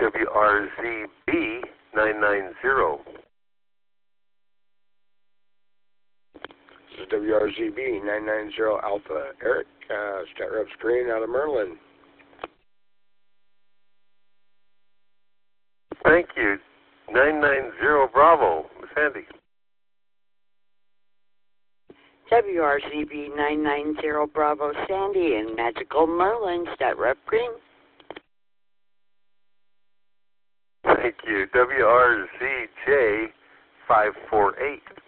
WRZB 990. This is WRZB 990 Alpha. Eric, stat rep screen out of Merlin. Thank you. 990 Bravo. Miss Sandy. WRZB 990 Bravo Sandy and Magical Merlin, stat rep green. Thank you. WRZJ 548.